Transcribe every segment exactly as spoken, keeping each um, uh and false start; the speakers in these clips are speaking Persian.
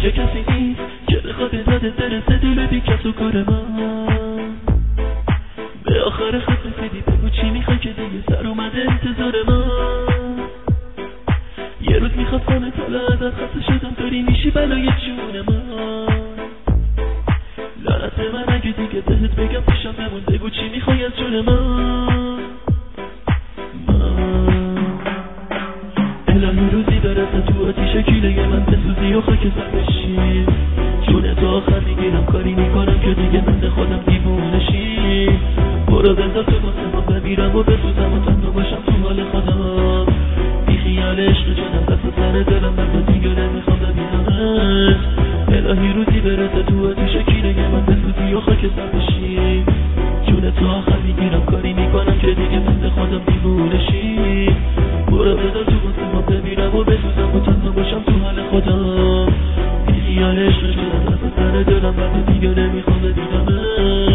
دیگه کسی نیست که بخواد داد درست دل بی کس و کار من. به آخر خط رسیدی بگو چی میخوای که دیگه سر اومده انتظار من. یه روز میخواد خانه تالا ازت خسته شدم داری میشی بلای جون من. لعنت من اگه دیگه بهت بگم پیشم بمون بگو چی میخوای از جون من. الهی روزی برسه تو آتیش کیله من بسوزی و خاک سر بشی. جون تو آخر میگیرم کاری میکنم که دیگه من خودم دیوونشی. برو بذار تو واسه من بمیرم و بسوزم و تنها باشم تو حال خودم. بی خیال عشق جونم دست سر دلم من دیگه نمیخوام ببینمت. الهی روزی برسه تو آتیش کیله من بسوزی و خاک سر بشی. جون تو آخر میگیرم کاری میکنم که دیگه من خودم دیوونشی. برو بذار تو واسه من بمیرم و بسوزم و تنها باشم تو حال خودم. بی خیال عشق جونم دست سر دلم من دیگه نمیخوام ببینمت.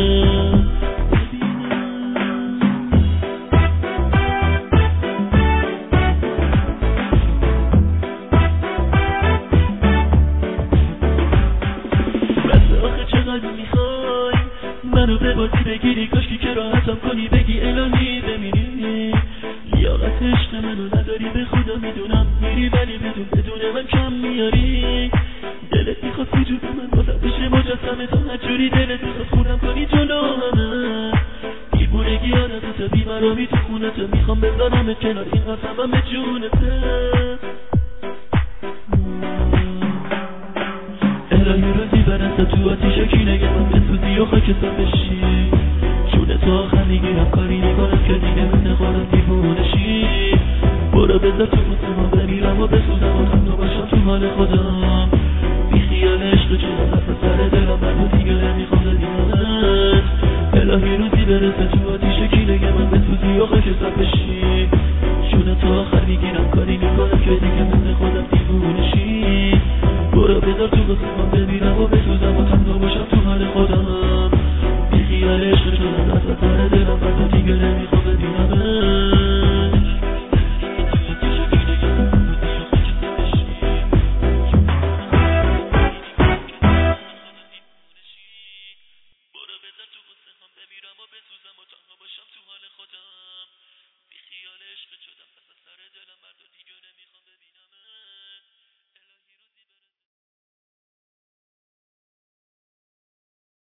منو به بازی بگیری کاشکی که راحتم کنی بگی الهی بمیری. لیاقت عشق منو نداری به خدا میدونم میری ولی بدون بدون من کم میاری. دلت میخواد وجود من بازم بشه مجسمه تا هرجوری دلت میخواد خونم کنی جلو همه. دیوونگی عادتت بیمرامی تو خونت میخوام بذارمت کنار این قسمم به جونته. الهی روزی برسه تو آتیش کینه من بسوزی و خاک سر بشی. جون تو آخر میگیرم کاری میکنم که دیگه من خودم دیوونشی. برو بذار تو واسه من بمیرم و بسوزم و تنها باشم تو حال خودم. بی خیال عشق جونم دست سر دلم من دیگه نمیخوام ببینمت. الهی روزی برسه تو آتیش کینه من بسوزی و خاک سر بشی. جون تو آخر میگیرم کاری میکنم که دیگه من خودم دیوونشی. برو بذار تو واسه من بمیرم و بسوزم